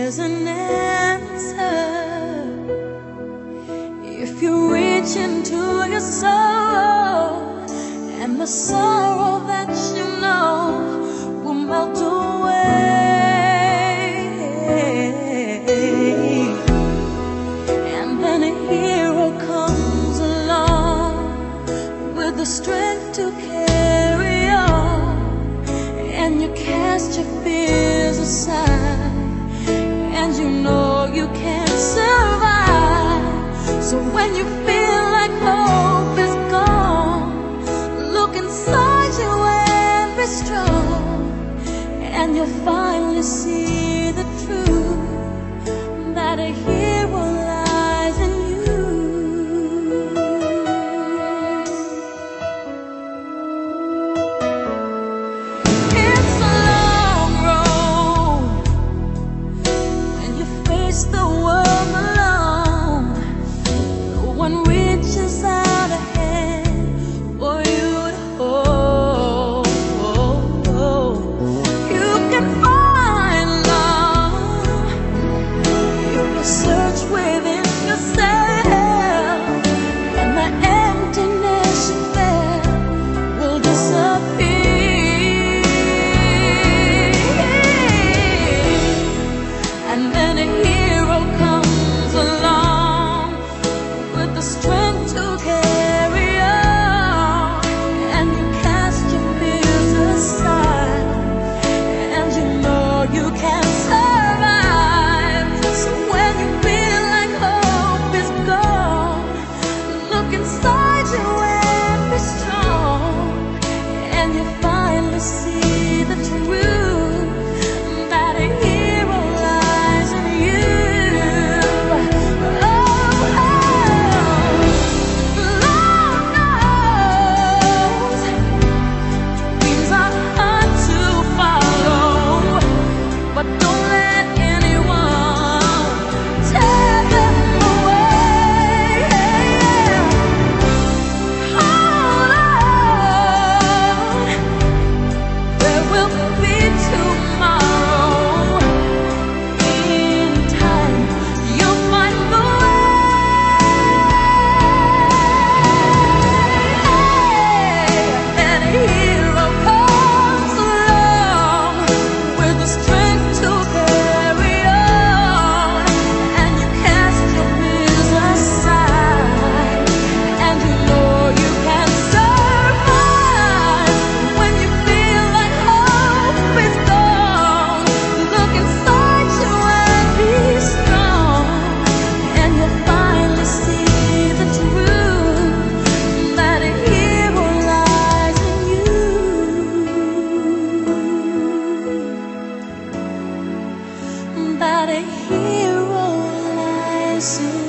is an answer. If you reach into your soul, and the sorrow that you know will melt away, and then a hero comes along with the strength to carry on, and you cast your fears aside, and you know you can't survive. So when you feel like hope is gone, look inside you and be strong, and you'll finally see the truth, that a hero lies in you. It's a long road when you face the world alone. No one reaches out a hand for you to hold. You can find love, you can search within yourself, and the emptiness you felt will disappear. And then a hero comes along with the strength to carry on, and you cast your fears aside, and you know you can survive. So when you feel like hope is gone, look inside you and be strong, and you finally see the truth, that a hero lies in you. Lord knows dreams are hard to follow, but don't let anyone tear them away. Hold on, there will be tomorrow. In time, you'll find the way. And a hero comes along with the strength to carry on, and you cast your fears aside, and you know you can survive. When you feel like hope is gone, look inside you and be strong, and you'll finally see the truth, that a hero lies in you. That a hero lies in you.